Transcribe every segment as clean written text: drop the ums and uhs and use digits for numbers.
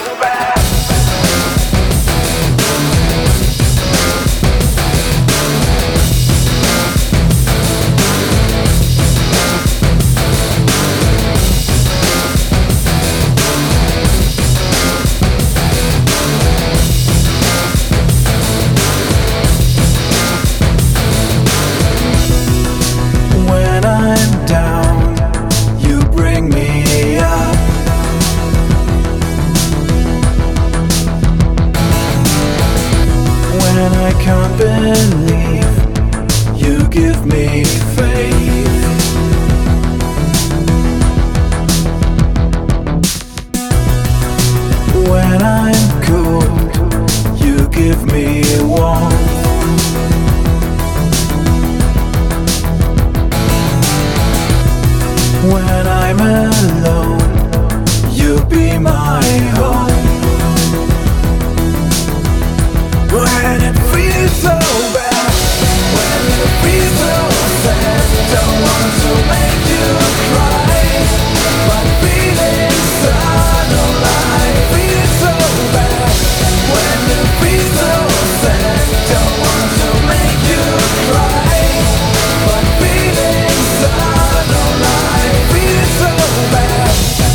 can't believe you give me faith. When I'm cold, you give me warmth. When I'm alone, you be my home. When it feels so bad, when you feel so sad, don't want to make you cry, but feelings are no lie. Feel so bad, when you feel so sad, don't want to make you cry, but feelings are no lie. Feel so bad.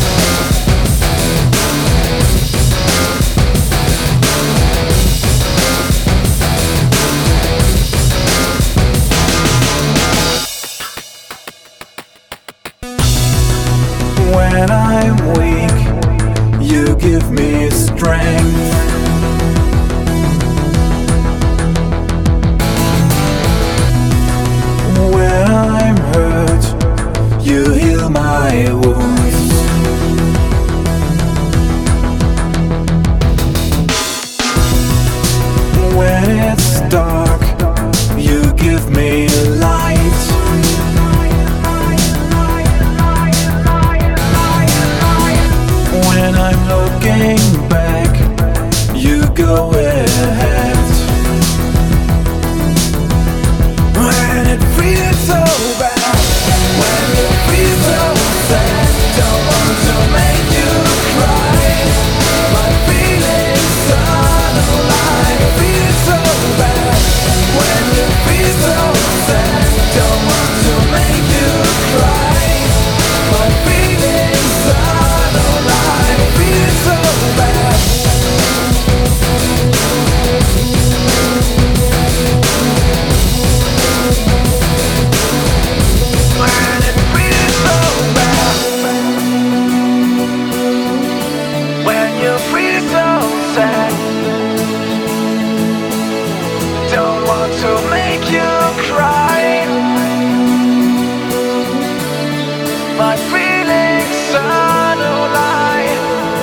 When I'm weak, you give me strength. When I'm hurt, you heal my wounds. When it's dark, you give me light. When I'm looking back, you go ahead. When it feels so bad, when you feel so sad, don't want to make you cry, but feelings are no lie. Feel so bad, when you feel so sad, don't want to make you cry, but feelings are no lie. Feel so bad. When it feels so bad, when you feel so sad, don't want to make you cry, but feelings are no lie.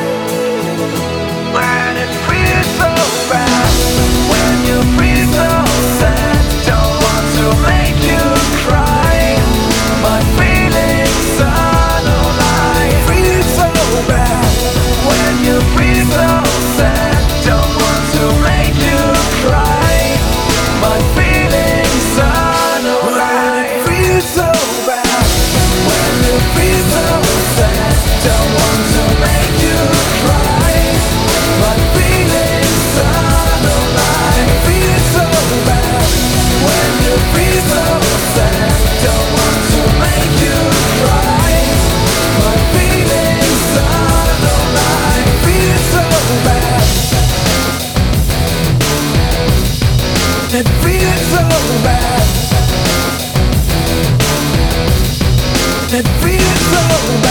When it feels so bad, when you feel so sad, don't want to make you cry, but feelings are no lie. Feel so bad, when you feel so sad, don't want to make you cry, but feelings are no lie. Feel so bad, when you feel so sad, don't want to make you cry, but feelings are no lie. Feel so bad, when you feel so sad, don't want to make you cry, but feelings are no lie. Feel so bad. It feels so bad. It feels so